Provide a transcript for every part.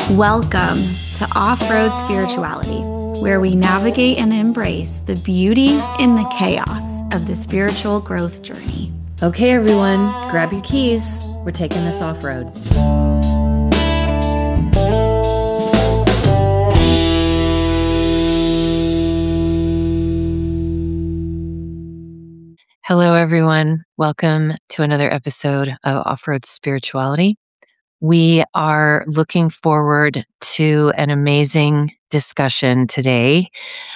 Welcome to Off-Road Spirituality, where we navigate and embrace the beauty in the chaos of the spiritual growth journey. Okay, everyone, grab your keys. We're taking this off-road. Hello, everyone. Welcome to another episode of Off-Road Spirituality. We are looking forward to an amazing discussion today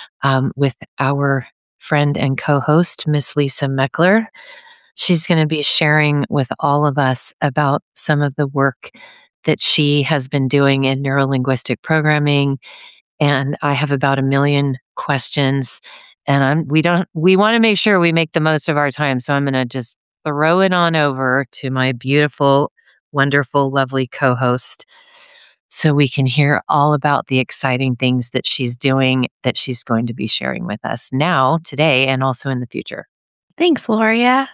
with our friend and co-host, Miss Lisa Meckler. She's going to be sharing with all of us about some of the work that she has been doing in neurolinguistic programming. And I have about 1 million questions, and we want to make sure we make the most of our time. So I'm going to just throw it on over to my beautiful, wonderful, lovely co-host so we can hear all about the exciting things that she's doing, that she's going to be sharing with us now, today, and also in the future. Thanks, Gloria.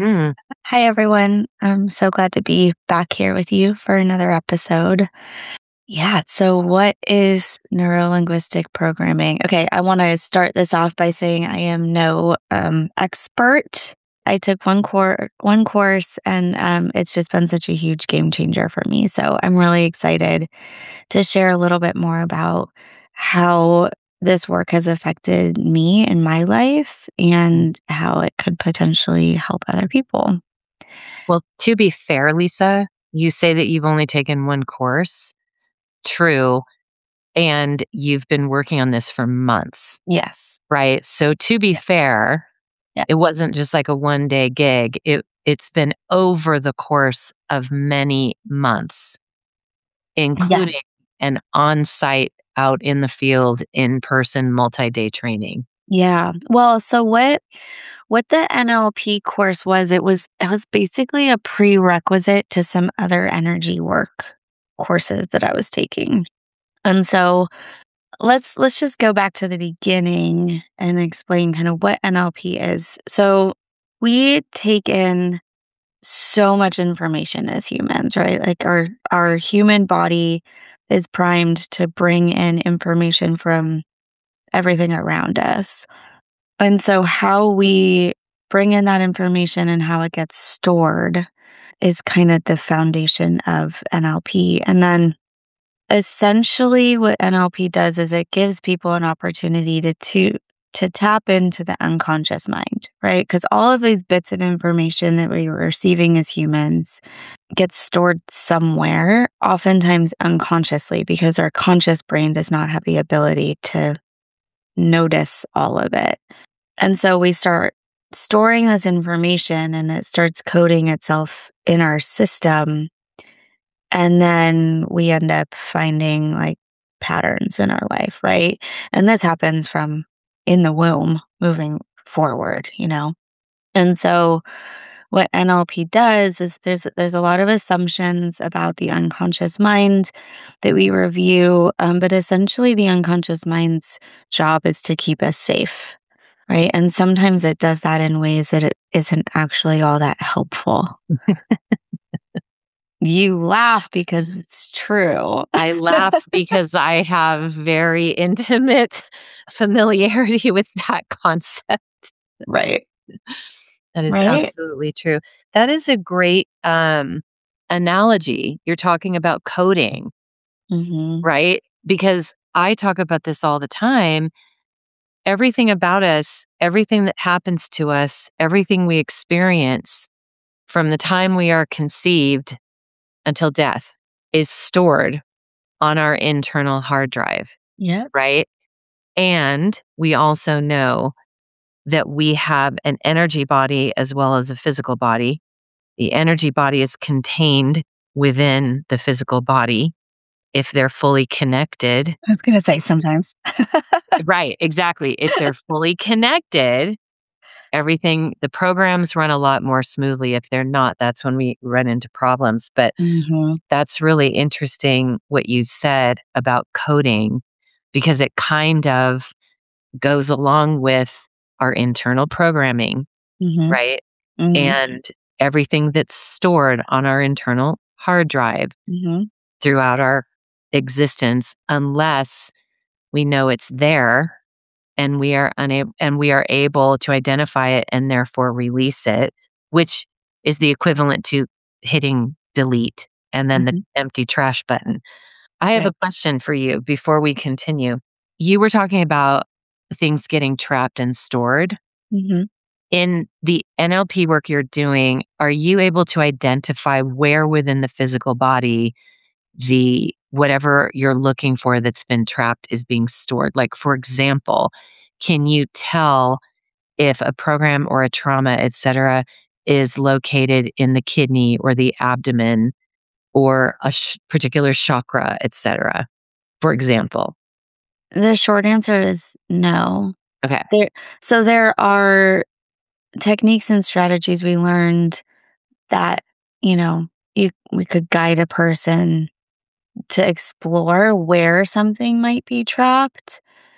Hi, everyone. I'm so glad to be back here with you for another episode. Yeah, so what is neurolinguistic programming? Okay, I want to start this off by saying I am no expert. I took one course, and it's just been such a huge game changer for me. So I'm really excited to share a little bit more about how this work has affected me in my life and how it could potentially help other people. Well, to be fair, Lisa, you say that you've only taken one course. True. And you've been working on this for months. Yes. Right. So to be fair, it wasn't just like a one-day gig. It's been over the course of many months, including an on-site, out in the field, in-person, multi-day training. Yeah. Well, so what the NLP course was, it was basically a prerequisite to some other energy work courses that I was taking. And so let's just go back to the beginning and explain kind of what NLP is. So we take in so much information as humans, right? Like our human body is primed to bring in information from everything around us. And so how we bring in that information and how it gets stored is kind of the foundation of NLP. And then essentially what NLP does is it gives people an opportunity to tap into the unconscious mind, right? Because all of these bits of information that we are receiving as humans gets stored somewhere, oftentimes unconsciously, because our conscious brain does not have the ability to notice all of it. And so we start storing this information and it starts coding itself in our system. And then we end up finding like patterns in our life, right? And this happens from in the womb moving forward, you know? And so what NLP does is there's a lot of assumptions about the unconscious mind that we review, but essentially the unconscious mind's job is to keep us safe, right? And sometimes it does that in ways that it isn't actually all that helpful. You laugh because it's true. I laugh because I have very intimate familiarity with that concept. Right. That is Right? absolutely true. That is a great analogy. You're talking about coding, right? Because I talk about this all the time. Everything about us, everything that happens to us, everything we experience from the time we are conceived until death is stored on our internal hard drive. Yeah. Right? And we also know that we have an energy body as well as a physical body. The energy body is contained within the physical body if they're fully connected. I was going to say sometimes. Right, exactly. If they're fully connected, the programs run a lot more smoothly. If they're not, that's when we run into problems. But that's really interesting what you said about coding, because it kind of goes along with our internal programming, right? And everything that's stored on our internal hard drive throughout our existence unless we know it's there and we are able to identify it and therefore release it, which is the equivalent to hitting delete and then the Mhm. empty trash button. I have Right. a question for you before we continue. You were talking about things getting trapped and stored. Mhm. In the NLP work you're doing, are you able to identify where within the physical body the whatever you're looking for that's been trapped is being stored? Like, for example, can you tell if a program or a trauma, et cetera, is located in the kidney or the abdomen or a particular chakra, et cetera, for example? The short answer is no. Okay. There so there are techniques and strategies we learned that, you know, we could guide a person to explore where something might be trapped.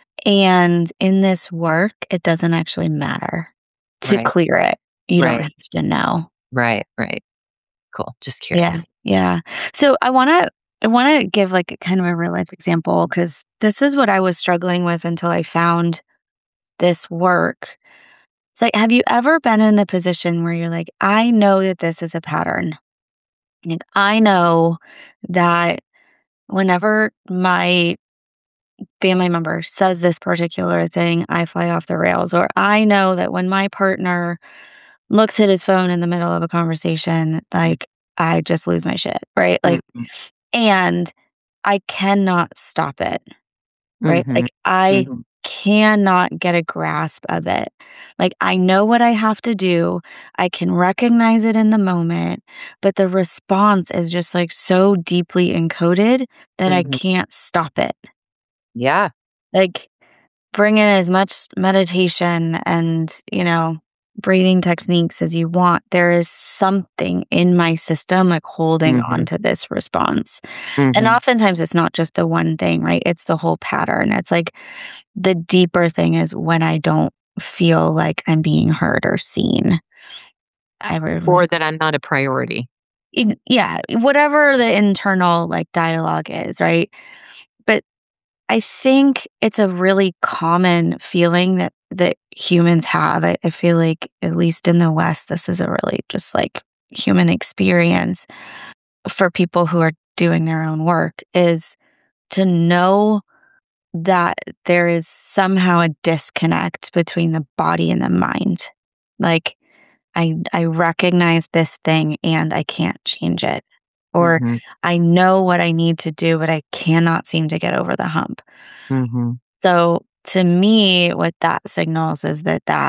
And in this work, it doesn't actually matter to Right. clear it. You don't Right. have to know. Right. Right. Cool. Just Yeah. curious. Yeah. So I wanna give like a kind of a real life example because this is what I was struggling with until I found this work. It's like, have you ever been in the position where you're like, I know that this is a pattern? Like, I know that whenever my family member says this particular thing, I fly off the rails. Or I know that when my partner looks at his phone in the middle of a conversation, like I just lose my shit, right? Like, Mhm. and I cannot stop it, right? Mhm. Like, I Mhm. cannot get a grasp of it. Like, I know what I have to do. I can recognize it in the moment, but the response is just like so deeply encoded that I Mhm. can't stop it. Yeah. Like, bring in as much meditation and, breathing techniques as you want. There is something in my system like holding on Mhm. to this response. And Mhm. oftentimes it's not just the one thing, right? It's the whole pattern. It's like the deeper thing is when I don't feel like I'm being heard or seen. I Or was, that I'm not a priority. yeah, whatever the internal like dialogue is, right? But I think it's a really common feeling that humans have. I feel like, at least in the West, this is a really just like human experience for people who are doing their own work is to know that there is somehow a disconnect between the body and the mind. Like I recognize this thing and I can't change it. Or Mhm. I know what I need to do, but I cannot seem to get over the hump. Mhm. So to me, what that signals is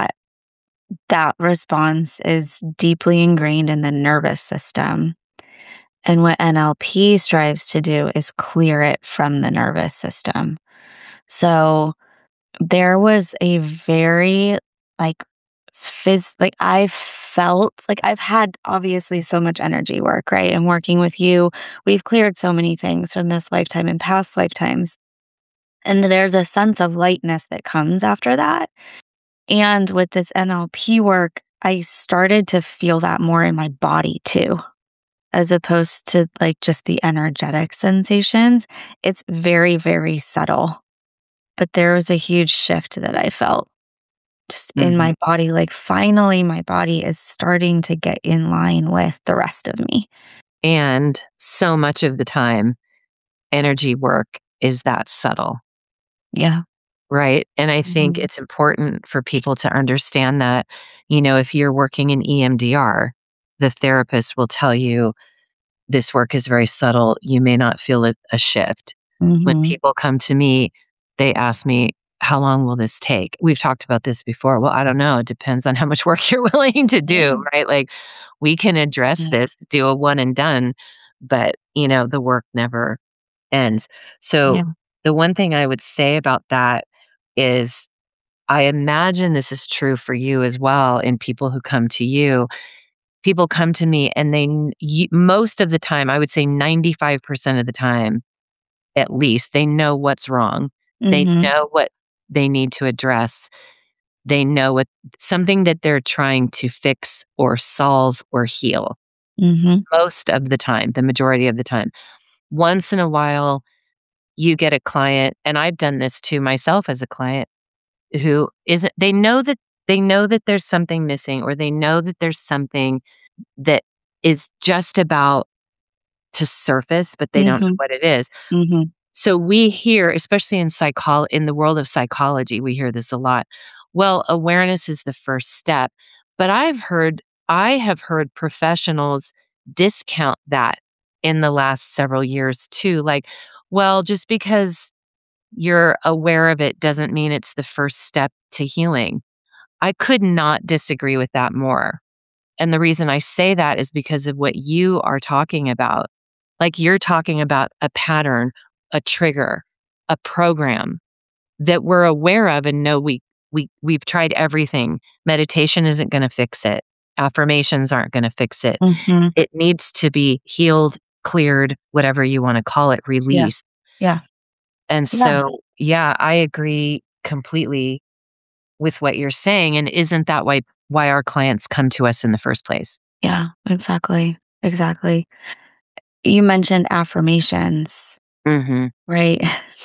that response is deeply ingrained in the nervous system. And what NLP strives to do is clear it from the nervous system. So there was a very like like I felt like I've had obviously so much energy work, right? And working with you, we've cleared so many things from this lifetime and past lifetimes. And there's a sense of lightness that comes after that. And with this NLP work, I started to feel that more in my body too, as opposed to like just the energetic sensations. It's very, very subtle. But there was a huge shift that I felt just in Mhm. my body. Like finally, my body is starting to get in line with the rest of me. And so much of the time, energy work is that subtle, Yeah. right? And I think Mhm. it's important for people to understand that, if you're working in EMDR, the therapist will tell you this work is very subtle. You may not feel a shift. When Mhm. people come to me, they ask me, how long will this take? We've talked about this before. Well, I don't know. It depends on how much work you're willing to Yeah. do, right? Like we can address Yeah. this, do a one and done, but the work never ends. So Yeah. the one thing I would say about that is I imagine this is true for you as well in people who come to you. People come to me and most of the time, I would say 95% of the time, at least, they know what's wrong. They Mhm. know what they need to address. They know what something that they're trying to fix or solve or heal Mhm. most of the time, the majority of the time. Once in a while, you get a client, and I've done this to myself as a client who isn't, they know that there's something missing, or they know that there's something that is just about to surface, but they don't know Mhm. what it is. Mhm. So we hear, especially in the world of psychology, we hear this a lot. Well, awareness is the first step. But I have heard professionals discount that in the last several years too. Like, well, just because you're aware of it doesn't mean it's the first step to healing. I could not disagree with that more. And the reason I say that is because of what you are talking about. Like, you're talking about a pattern, a trigger, a program that we're aware of and know we've tried everything. Meditation isn't going to fix it. Affirmations aren't going to fix it. Mhm. It needs to be healed, cleared, whatever you want to call it, Yeah. released. Yeah. And Yeah. so, yeah, I agree completely with what you're saying. And isn't that why our clients come to us in the first place? Yeah. Exactly. Exactly. You mentioned affirmations, Mhm. right?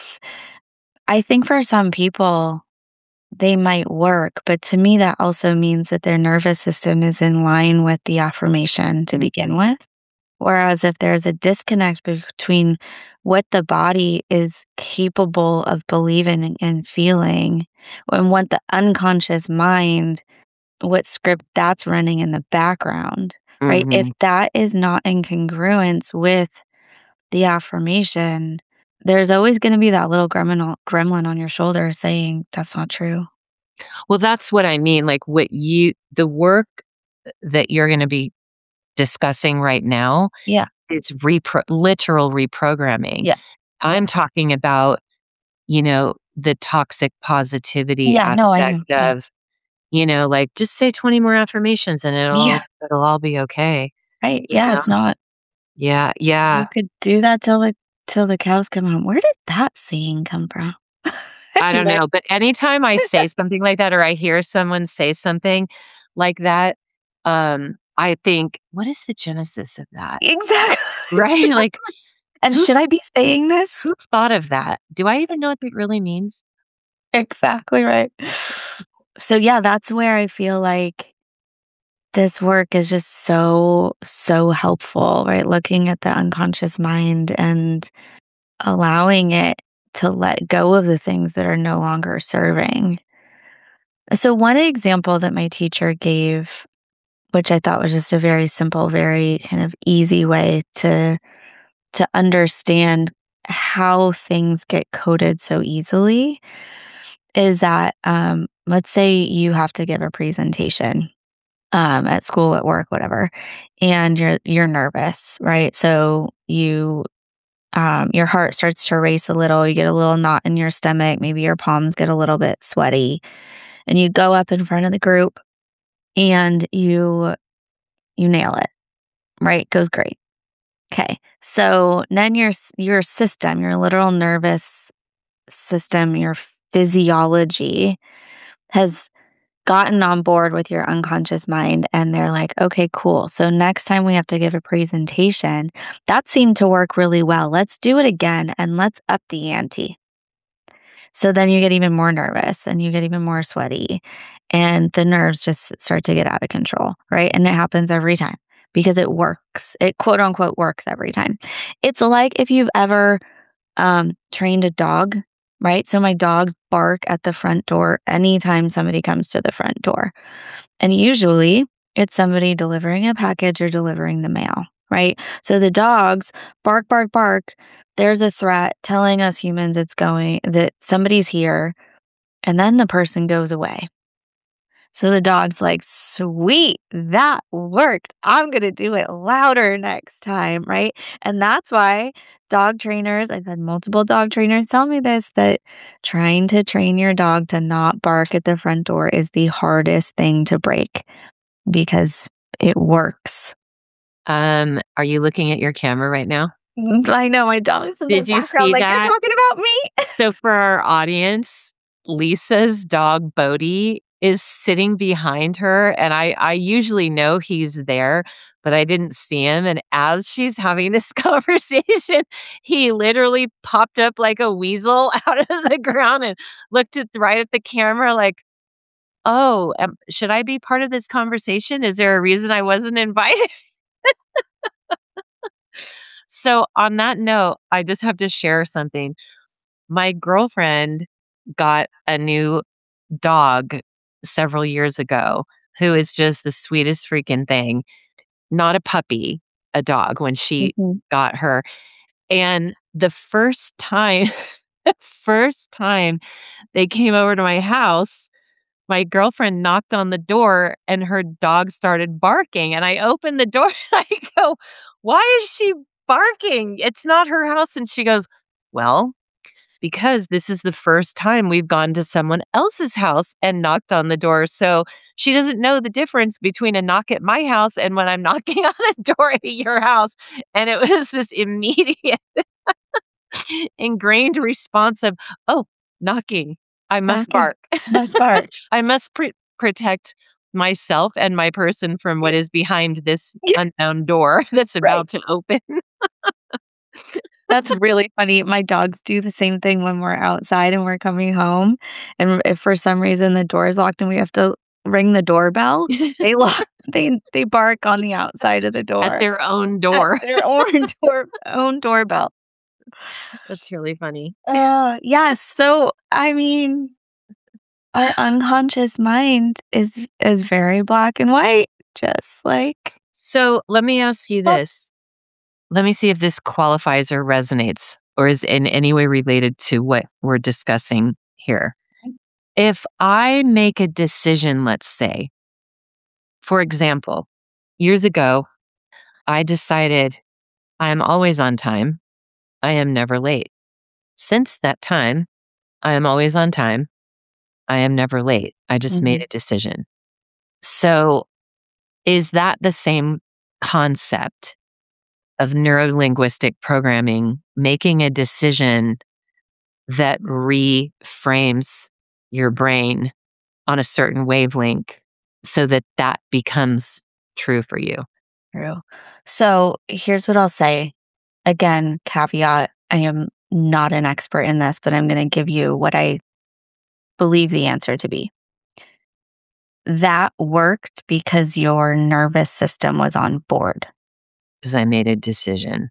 I think for some people, they might work, but to me, that also means that their nervous system is in line with the affirmation to begin with. Whereas if there's a disconnect between what the body is capable of believing and feeling and what the unconscious mind, what script that's running in the background, right? If Mhm. that is not in congruence with the affirmation, there's always going to be that little gremlin on your shoulder saying, that's not true. Well, that's what I mean, like, the work that you're gonna be discussing right now Yeah. is literal reprogramming. Yeah. Yeah. I'm talking about, the toxic positivity Yeah. No, I know. aspect Yeah. of, like, just say 20 more affirmations and Yeah. it'll all be okay, Right. you Yeah. know? It's not. Yeah, yeah. You could do that till the cows come home. Where did that saying come from? I don't Anyway. know, but anytime I say something like that, or I hear someone say something like that, I think, "What is the genesis of that?" Exactly. Right? Like, And who should I be saying this? who thought of that? Do I even know what that really means? Exactly right. So, yeah, that's where I feel like this work is just so, so helpful, right? Looking at the unconscious mind and allowing it to let go of the things that are no longer serving. So, one example that my teacher gave, which I thought was just a very simple, very kind of easy way to understand how things get coded so easily, is that let's say you have to give a presentation at school, at work, whatever, and you're nervous, right? So your heart starts to race a little, you get a little knot in your stomach, maybe your palms get a little bit sweaty, and you go up in front of the group and you nail it, right? Goes great. Okay. So then your system, your literal nervous system, your physiology has gotten on board with your unconscious mind, and they're like, okay, cool. So next time we have to give a presentation, that seemed to work really well. Let's do it again and let's up the ante. So then you get even more nervous and you get even more sweaty, and the nerves just start to get out of control, right? And it happens every time because it works. It quote unquote works every time. It's like if you've ever trained a dog, right? So my dogs bark at the front door anytime somebody comes to the front door. And usually it's somebody delivering a package or delivering the mail, right? So the dogs bark, bark, bark. There's a threat telling us humans that somebody's here, and then the person goes away. So the dog's like, sweet, that worked. I'm going to do it louder next time, right? And that's why dog trainers, I've had multiple dog trainers tell me this, that trying to train your dog to not bark at the front door is the hardest thing to break because it works. Are you looking at your camera right now? I know my dog is in the Did you background, see like, you're that? talking about me. So for our audience, Lisa's dog Bodhi is sitting behind her, and I usually know he's there, but I didn't see him, and as she's having this conversation, he literally popped up like a weasel out of the ground and looked right at the camera like, "Oh, should I be part of this conversation? Is there a reason I wasn't invited?" So, on that note, I just have to share something. My girlfriend got a new dog several years ago who is just the sweetest freaking thing. Not a puppy, a dog when she Mhm. got her. And the first time, the first time they came over to my house, my girlfriend knocked on the door and her dog started barking. And I opened the door and I go, "Why is she barking? It's not her house." And she goes, "Well, because this is the first time we've gone to someone else's house and knocked on the door. So she doesn't know the difference between a knock at my house and when I'm knocking on the door at your house." And it was this immediate ingrained response of, "Oh, knocking. I must Okay. bark. Must bark. I must protect myself and my person from what is behind this Yeah, unknown door that's right. about to open." That's really funny. My dogs do the same thing when we're outside and we're coming home, and if for some reason the door is locked and we have to ring the doorbell, they lock they bark on the outside of the At door their own at door. their own doorbell. That's really funny. Yes, so, I mean, our unconscious mind is very black and white, just like So let me ask you oh, this. Let me see if this qualifies or resonates or is in any way related to what we're discussing here. If I make a decision, let's say, for example, years ago, I decided I am always on time. I am never late. Since that time, I am always on time. I am never late. I just made mhm, a decision. So, is that the same concept of neuro-linguistic programming, making a decision that reframes your brain on a certain wavelength so that that becomes true for you? true. So, here's what I'll say. Again, caveat, I am not an expert in this, but I'm gonna give you what I believe the answer to be. That worked because your nervous system was on board. Because I made a decision.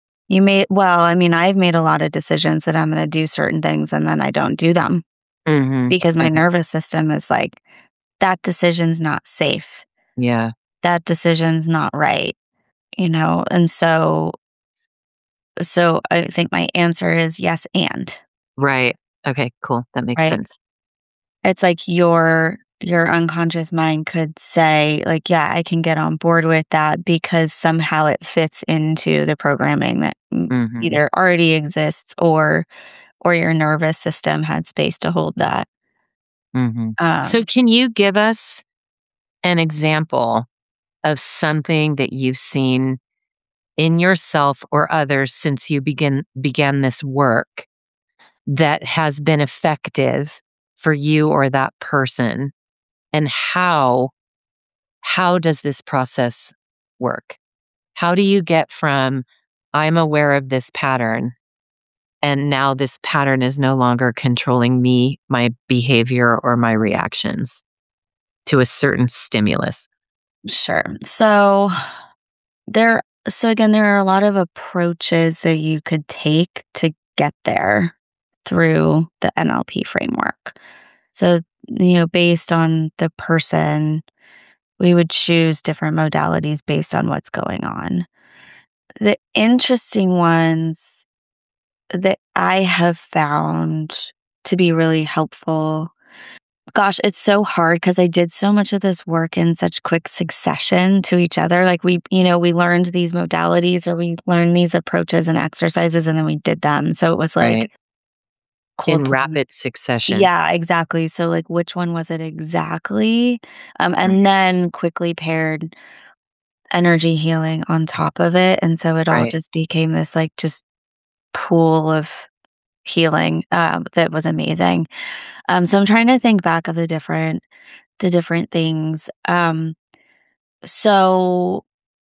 I mean, I've made a lot of decisions that I'm gonna do certain things and then I don't do them Mhm, because my mhm. nervous system is like, "That decision's not safe. Yeah, That decision's not right," you know? And so I think my answer is yes, and, right. Okay, cool. That makes right? sense. It's like your unconscious mind could say, like, "Yeah, I can get on board with that because somehow it fits into the programming that Mhm, either already exists or your nervous system had space to hold that." mhm. So Um, can you give us an example of something that you've seen in yourself or others since you began this work that has been effective for you or that person? And how does this process work? How do you get from I'm aware of this pattern and now this pattern is no longer controlling me, my behavior or my reactions to a certain stimulus? sure. So again, there are a lot of approaches that you could take to get there through the NLP framework. So, based on the person, we would choose different modalities based on what's going on. The interesting ones that I have found to be really helpful. Gosh, it's so hard because I did so much of this work in such quick succession to each other. Like we learned these modalities or we learned these approaches and exercises and then we did them. So it was like Right. cold In plunge. rapid succession. Yeah, exactly. So like which one was it exactly? Right. And then quickly paired energy healing on top of it. And so it all Right. just became this like just pool of healing that was amazing. So I'm trying to think back of the different. the different things. So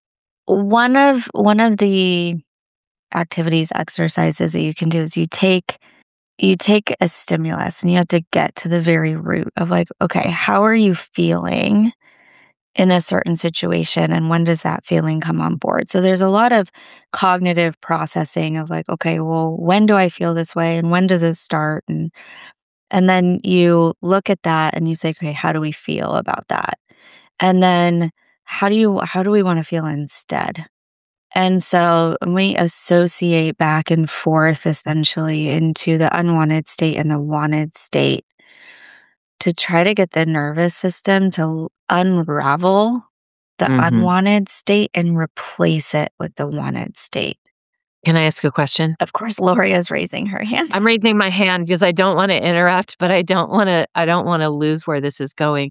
one of the activities, exercises that you can do is you take a stimulus and you have to get to the very root of like, okay, how are you feeling in a certain situation and when does that feeling come on board? So there's a lot of cognitive processing of like, okay, well, when do I feel this way and when does it start? And then you look at that and you say, okay, how do we feel about that? And then how do we want to feel instead? And so we associate back and forth essentially into the unwanted state and the wanted state to try to get the nervous system to unravel the Hmm. unwanted state and replace it with the wanted state. Can I ask a question? Of course, Lori is raising her hand. I'm raising my hand because I don't want to interrupt, but I don't want to lose where this is going.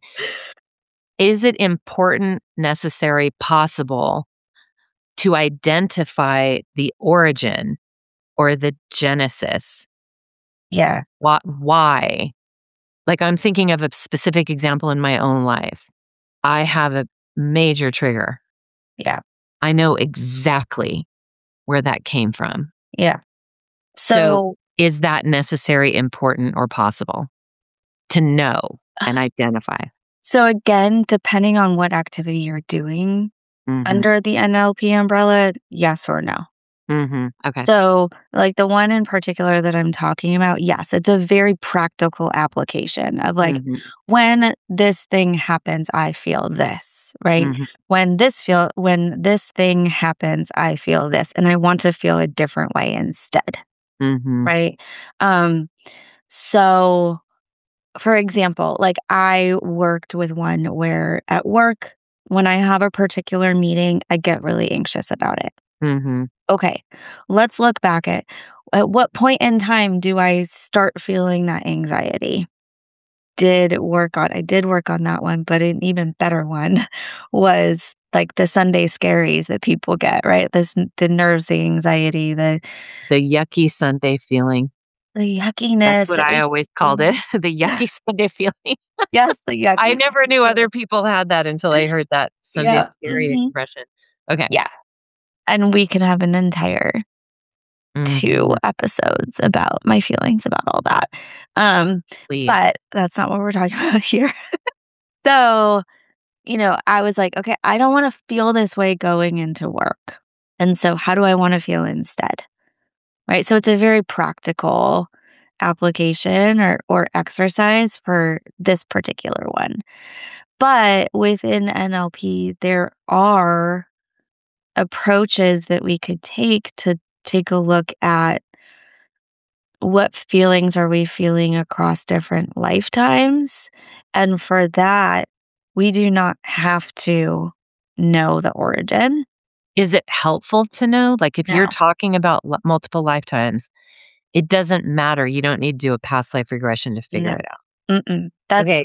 Is it important, necessary, possible to identify the origin or the genesis? Yeah, Why? Like, I'm thinking of a specific example in my own life. I have a major trigger. yeah, I know exactly where that came from. yeah. So, So, is that necessary, important, or possible to know and identify? so again, depending on what activity you're doing Mhm. under the NLP umbrella, yes or no. Mhm. Okay. So, like the one in particular that I'm talking about, yes, it's a very practical application of like, Mhm. when this thing happens, I feel this, right? Mhm. When this thing happens, I feel this, and I want to feel a different way instead, Mhm. right? Um, so for example, like I worked with one where at work, when I have a particular meeting, I get really anxious about it. Mhm. Okay, let's look back at what point in time do I start feeling that anxiety? I did work on that one, but an even better one was like the Sunday scaries that people get, right? The nerves, the anxiety, The yucky Sunday feeling. the That's yuckiness. what It I was always called it, the yucky Sunday feeling. yes, the I yucky never knew feeling. other people had that until I heard that Sunday Yeah. scary expression. Okay. Yeah. And we can have an entire 2 Mhm. episodes about my feelings about all that. Um, Please. but that's not what we're talking about here. So, I was like, "Okay, I don't wanna feel this way going into work. And so how do I wanna feel instead?" Right? So it's a very practical application or exercise for this particular one. But within NLP, there are approaches that we could take to take a look at what feelings are we feeling across different lifetimes? And for that, we do not have to know the origin. Is it helpful to know? Like, if you're No. talking about multiple lifetimes, it doesn't matter. You don't need to do a past life regression to figure No. it out. Mm-mm. That's Okay.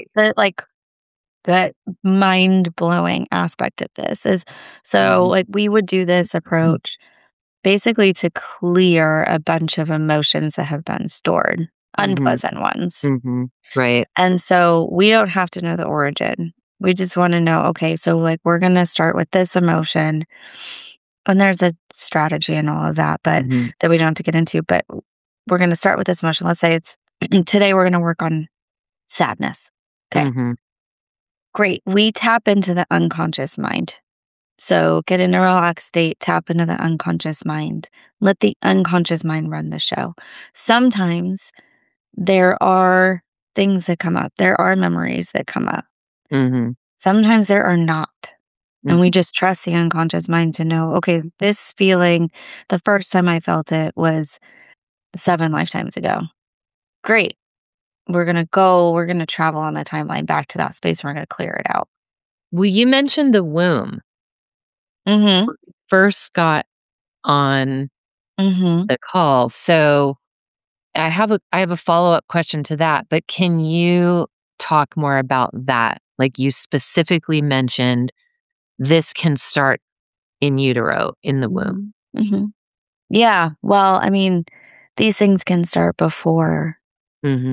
the mind-blowing aspect of this is so, Mhm. like, we would do this approach basically to clear a bunch of emotions that have been stored, Mhm. unpleasant ones. Mhm. Right. And so we don't have to know the origin. We just want to know, okay, so like we're going to start with this emotion. And there's a strategy and all of that, but Mhm. that we don't have to get into. But we're going to start with this emotion. Let's say it's today we're going to work on sadness. Okay, Mhm. great. We tap into the unconscious mind. So get in a relaxed state, tap into the unconscious mind. Let the unconscious mind run the show. Sometimes there are things that come up, there are memories that come up. Mhm. Sometimes there are not. And we Mhm. just trust the unconscious mind to know, okay, this feeling, the first time I felt it was 7 lifetimes ago. Great. We're going to travel on the timeline back to that space. And we're going to clear it out. Well, you mentioned the womb. Mm First got on hmm. Mm hmm. the call. So I have a follow-up question to that, but can you talk more about that? Like, you specifically mentioned this can start in utero, in the womb. Mm hmm. Yeah. Well, I mean, these things can start before Mhm.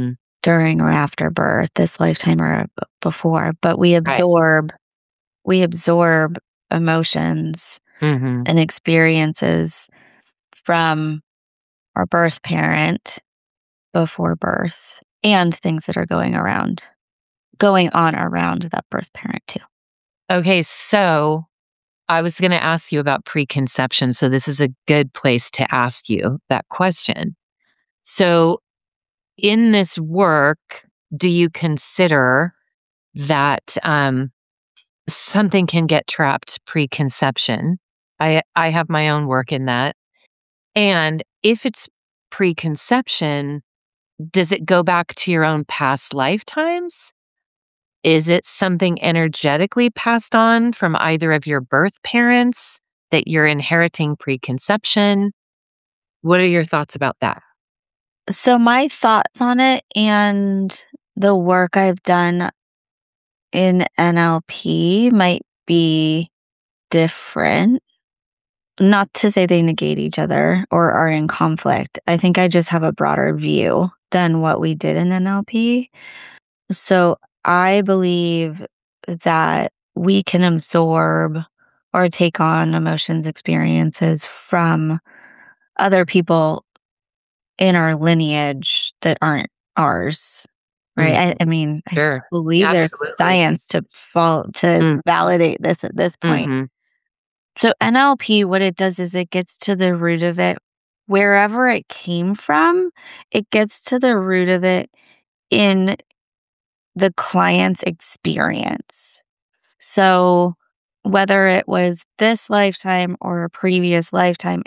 during or after birth, this lifetime or before, but Right. we absorb emotions Mhm. and experiences from our birth parent before birth and things that are going on around that birth parent too. Okay, so I was gonna ask you about preconception, so this is a good place to ask you that question. So, in this work, do you consider that, something can get trapped preconception? I have my own work in that, and if it's preconception, does it go back to your own past lifetimes? Is it something energetically passed on from either of your birth parents that you're inheriting preconception? What are your thoughts about that? So my thoughts on it and the work I've done in NLP might be different. Not to say they negate each other or are in conflict. I think I just have a broader view than what we did in NLP. So I believe that we can absorb or take on emotions, experiences from other people in our lineage that aren't ours. Right. Mhm. I mean, I Sure. believe there's Absolutely. science to Mm, validate this at this point. mhm, So NLP, what it does is it gets to the root of it wherever it came from, it gets to the root of it in the client's experience. So whether it was this lifetime or a previous lifetime,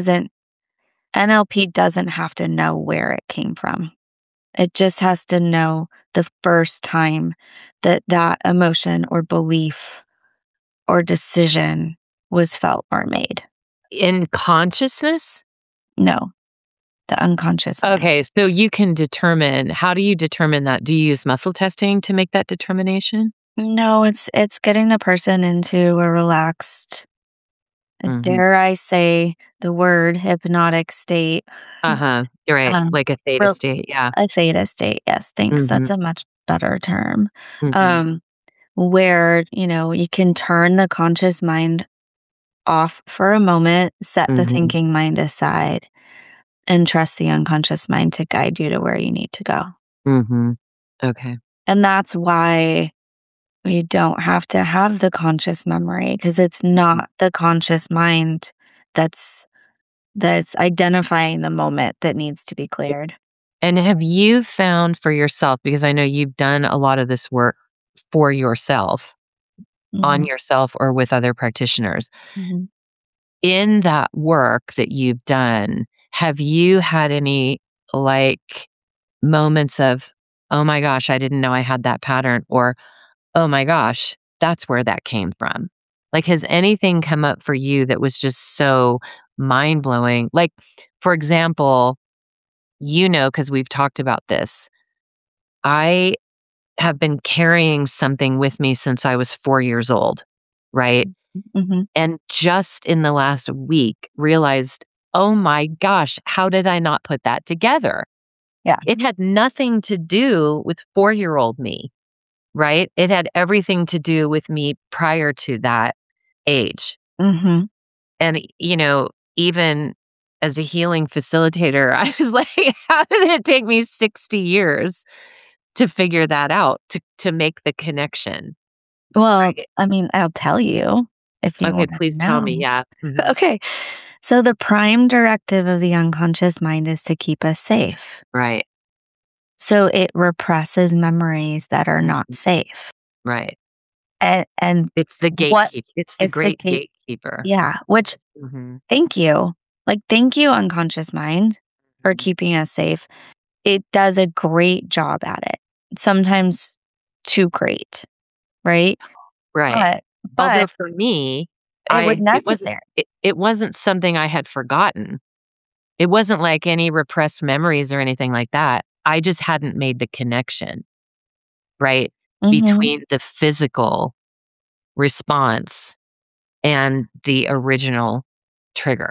NLP doesn't have to know where it came from. It just has to know the first time that that emotion or belief or decision was felt or made. in consciousness? No, the unconscious mind. Okay, so you can determine how do you determine that? Do you use muscle testing to make that determination? No, it's getting the person into a relaxed, Mhm. dare I say the word hypnotic state, Uh-huh. You're right, um, like a theta rel state, yeah. a theta state, yes, thanks, Mhm, that's a much better term, mhm, um, where, you can turn the conscious mind off for a moment, set the mhm, thinking mind aside, and trust the unconscious mind to guide you to where you need to go, mhm. Okay. and that's why we don't have to have the conscious memory because it's not the conscious mind that's that's identifying the moment that needs to be cleared. And have you found for yourself, because I know you've done a lot of this work for yourself, on Mhm, yourself or with other practitioners. mhm. In that work that you've done, have you had any, like, moments of, "Oh my gosh, I didn't know I had that pattern," or, "Oh my gosh, that's where that came from?" Like, has anything come up for you that was just so mind-blowing? Like, for example, because 'cause we've talked about this, I have been carrying something with me since I was 4 years old, right? Mhm. And just in the last week realized, "Oh my gosh, how did I not put that together?" Yeah. It had nothing to do with 4-year-old me, right? It had everything to do with me prior to that age. Mhm. And, even as a healing facilitator, I was like, "How did it take me 60 years to figure that out, to make the connection?" Well, Right. I mean, I'll tell you if you Okay, wanna please tell me, know. yeah. Mhm. Okay. So the prime directive of the unconscious mind is to keep us safe. Right. So it represses memories that are not Mhm. safe. Right. And what It's the it's the great case. gatekeeper. Yeah, which Mhm. thank you. Like, thank you, unconscious mind, for Mhm. keeping us safe. It does a great job at it, sometimes too great, right? Right. But Although but for me, it was I necessary. it wasn't something I had forgotten. It wasn't like any repressed memories or anything like that. I just hadn't made the connection, right, Mhm. between the physical response and the original trigger.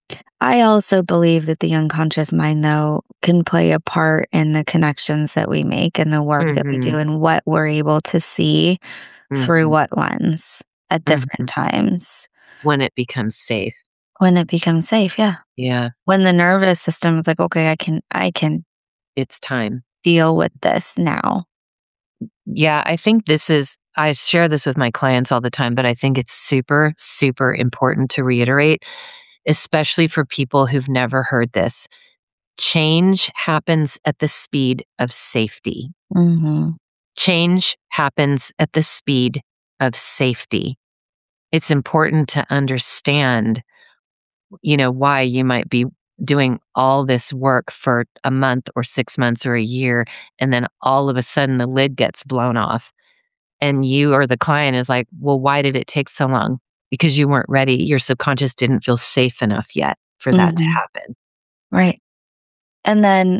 I also believe that the unconscious mind, though, can play a part in the connections that we make and the work that we Mhm, do and what we're able to see through mhm, what lens at different mhm. times When it becomes safe. when it becomes safe. Yeah. Yeah, When the nervous system is like, okay, I can it's time. deal with this now. Yeah, I think this is I share this with my clients all the time, but I think it's super, super important to reiterate, especially for people who've never heard this. Change happens at the speed of safety. Mhm. Change happens at the speed of safety. It's important to understand, why you might be doing all this work for a month or 6 months or a year, and then all of a sudden the lid gets blown off. And you or the client is like, "Well, why did it take so long?" Because you weren't ready. Your subconscious didn't feel safe enough yet for that to Mhm. happen. Right. And then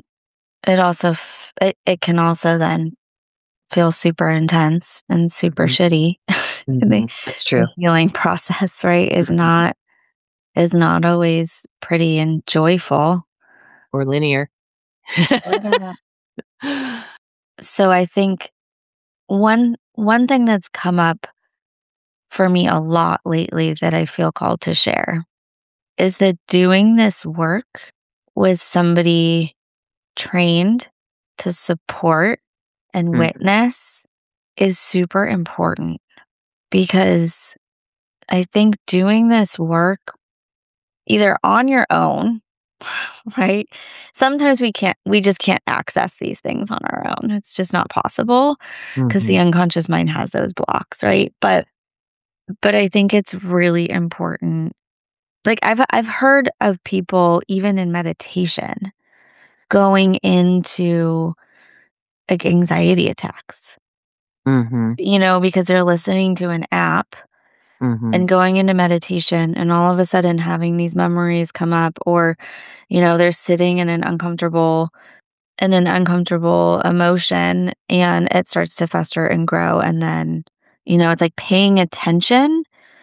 it can also then feel super intense and super Mhm, shitty. The That's true. the healing process, right, Mhm. is not always pretty and joyful. Or linear. So I think one thing that's come up for me a lot lately that I feel called to share is that doing this work with somebody trained to support and Mhm, witness is super important because I think doing this work either on your own, right? Sometimes we just can't access these things on our own. It's just not possible because the mhm, unconscious mind has those blocks, right? But I think it's really important. Like I've heard of people even in meditation going into like anxiety attacks, mhm, because they're listening to an app mhm, and going into meditation and all of a sudden having these memories come up, or they're sitting in an uncomfortable emotion and it starts to fester and grow, and then it's like paying attention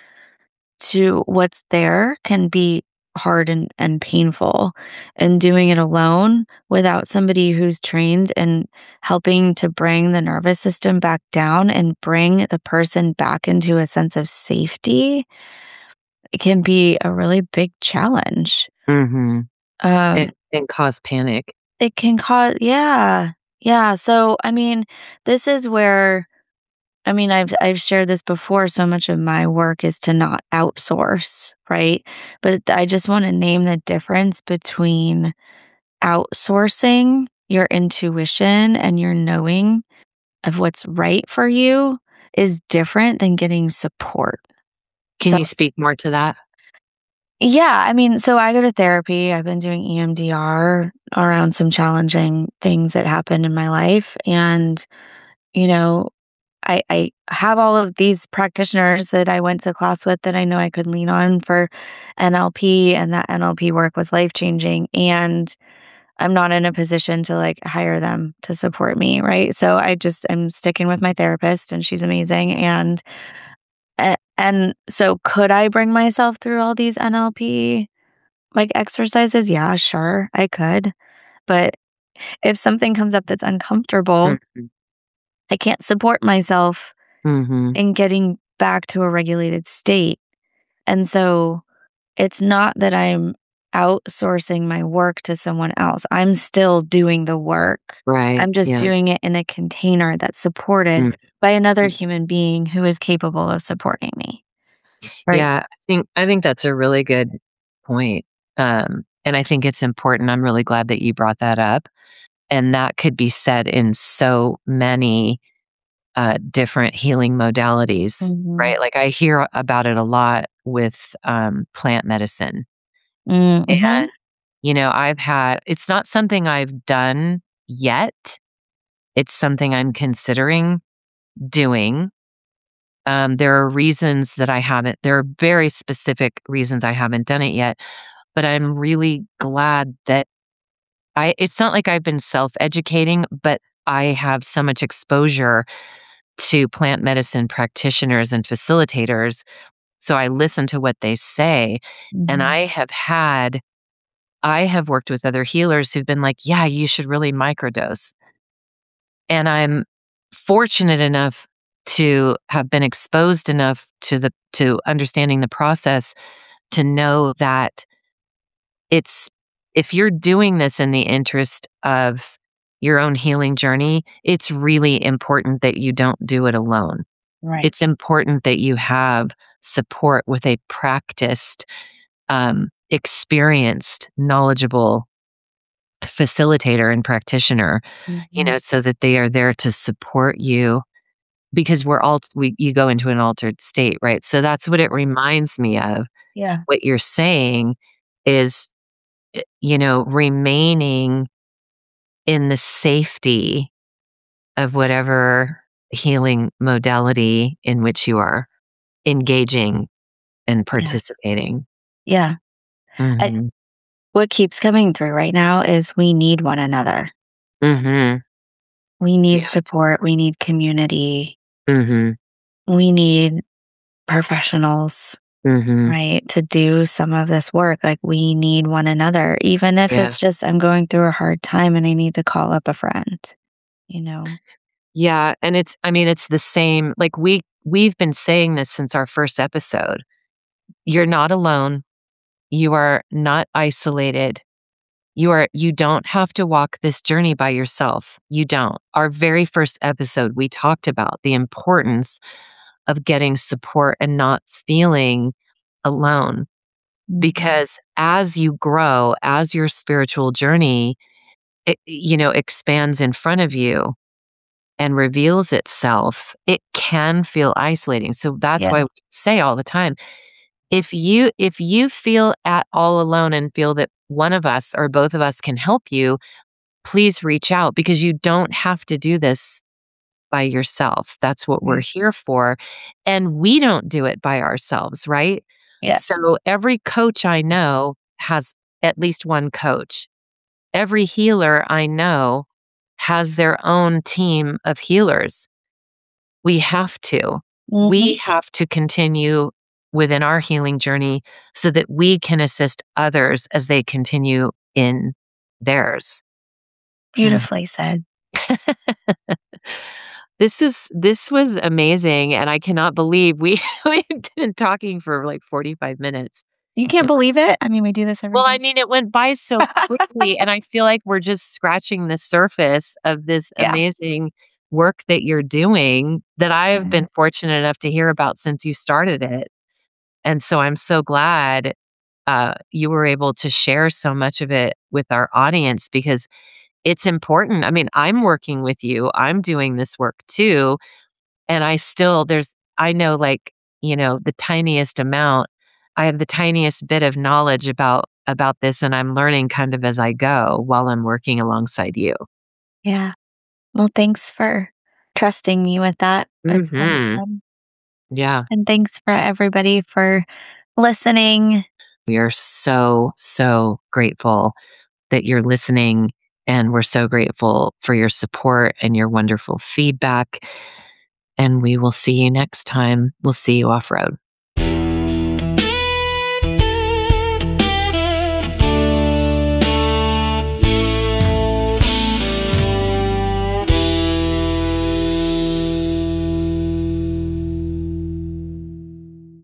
to what's there can be hard and painful, and doing it alone without somebody who's trained and helping to bring the nervous system back down and bring the person back into a sense of safety, it can be a really big challenge. mhm. um And cause panic. it can cause, yeah, yeah. So I mean, this is where, I've shared this before. So much of my work is to not outsource, right? But I just want to name the difference between outsourcing your intuition and your knowing of what's right for you is different than getting support. Can So, you speak more to that? yeah, so I go to therapy. I've been doing EMDR around some challenging things that happened in my life. And, you know, I have all of these practitioners that I went to class with that I know I could lean on for NLP, and that NLP work was life changing. And I'm not in a position to like hire them to support me, right? So I'm sticking with my therapist, and she's amazing. And so could I bring myself through all these NLP like exercises? Yeah, sure, I could. But if something comes up that's uncomfortable, Mhm, I can't support myself mhm. in getting back to a regulated state. And so it's not that I'm outsourcing my work to someone else. I'm still doing the work. Right, I'm just yeah. doing it in a container that's supported Mm. by another human being who is capable of supporting me. Right. Yeah, I think that's a really good point. And I think it's important. I'm really glad that you brought that up. And that could be said in so many different healing modalities, Mhm. right? Like I hear about it a lot with plant medicine. And, Mhm. it's not something I've done yet. It's something I'm considering doing. There are very specific reasons I haven't done it yet, but I'm really glad that it's not like I've been self-educating, but I have so much exposure to plant medicine practitioners and facilitators So I listen to what they say. And Mhm. I have worked with other healers who've been like, yeah, you should really microdose. And I'm fortunate enough to have been exposed enough to understanding the process to know that it's if you're doing this in the interest of your own healing journey, it's really important that you don't do it alone. Right. It's important that you have support with a practiced, experienced, knowledgeable facilitator and practitioner, Mhm. so that they are there to support you because you go into an altered state, right? So that's what it reminds me of. Yeah. What you're saying is, remaining in the safety of whatever healing modality in which you are engaging and Yeah. participating. Yeah. I Mhm. What keeps coming through right now is we need one another. Mhm. We need Yeah. support, we need community, Mhm. we need professionals, Mhm. right, to do some of this work. Like, we need one another, even if Yeah. it's just I'm going through a hard time and I need to call up a friend, you know? Yeah, and it's the same, like, we've been saying this since our first episode. You're not alone. You are not isolated. You don't have to walk this journey by yourself. You don't. Our very first episode, we talked about the importance of getting support and not feeling alone, Mhm. because as you grow, as your spiritual journey, expands in front of you and reveals itself, it can feel isolating. So that's Yeah. why we say all the time, if you feel at all alone and feel that one of us or both of us can help you, please reach out because you don't have to do this by yourself. That's what we're Right. here for. And we don't do it by ourselves, right? Yeah. So every coach I know has at least one coach. Every healer I know has their own team of healers. We have to. We Mhm. have to continue within our healing journey so that we can assist others as they continue in theirs. Mm. Beautifully said. This was amazing, and I cannot believe we've been talking for like 45 minutes. You can't believe it? I mean, we do this every Well, I day. mean, it went by so quickly, and I feel like we're just scratching the surface of this Yeah. amazing work that you're doing that I have Yeah. been fortunate enough to hear about since you started it. And so I'm so glad you were able to share so much of it with our audience because it's important. I mean, I'm working with you, I'm doing this work too. And I know, like, the tiniest amount. I have the tiniest bit of knowledge about this, and I'm learning kind of as I go while I'm working alongside you. Yeah. Well, thanks for trusting me with that. It's Mhm. awesome. Yeah. And thanks for everybody for listening. We are so, so grateful that you're listening, and we're so grateful for your support and your wonderful feedback, and we will see you next time. We'll see you off road.